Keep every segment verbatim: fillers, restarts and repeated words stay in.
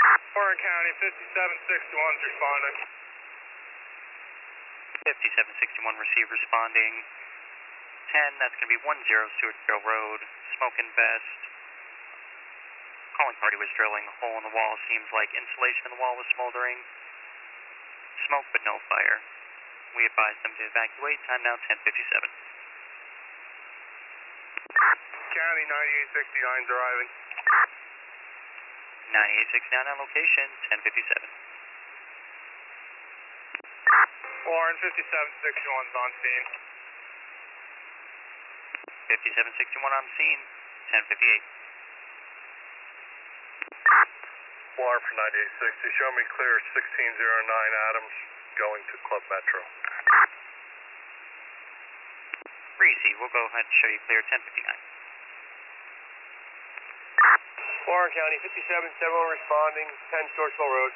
Warren County, fifty-seven sixty-one is responding. fifty-seven sixty-one, receive responding. ten, that's going to be one zero Stewartsville Road, smoke and vest. Calling party was drilling a hole in the wall. Seems like insulation in the wall was smoldering. Smoke but no fire. We advised them to evacuate. Time now ten fifty-seven. County, ninety-eight sixty-nine is arriving. ninety-eight sixty-nine on location, ten fifty-seven. Warren, fifty-seven sixty-one is on scene. fifty-seven sixty-one on scene, ten fifty-eight. Warren for ninety-eight sixty, show me clear sixteen oh nine Adams, going to Club Metro. Receive, we'll go ahead and show you clear ten fifty-nine. Warren County, fifty-seven seventy-one responding, ten Stewartsville Road.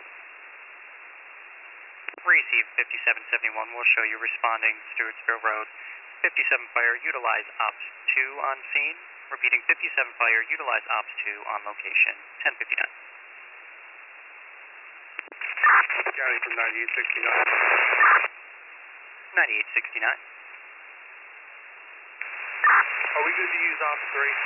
Receive, fifty-seven seventy-one, we'll show you responding, Stewartsville Road. fifty-seven fire, utilize Ops two on scene. Repeating, fifty-seven fire, utilize Ops two on location, ten fifty-nine. County from ninety-eight sixty-nine. ninety-eight sixty-nine. Are we good to use Ops three?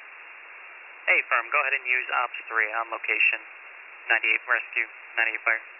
Hey, firm, go ahead and use Ops three on location. ninety-eight rescue, ninety-eight fire.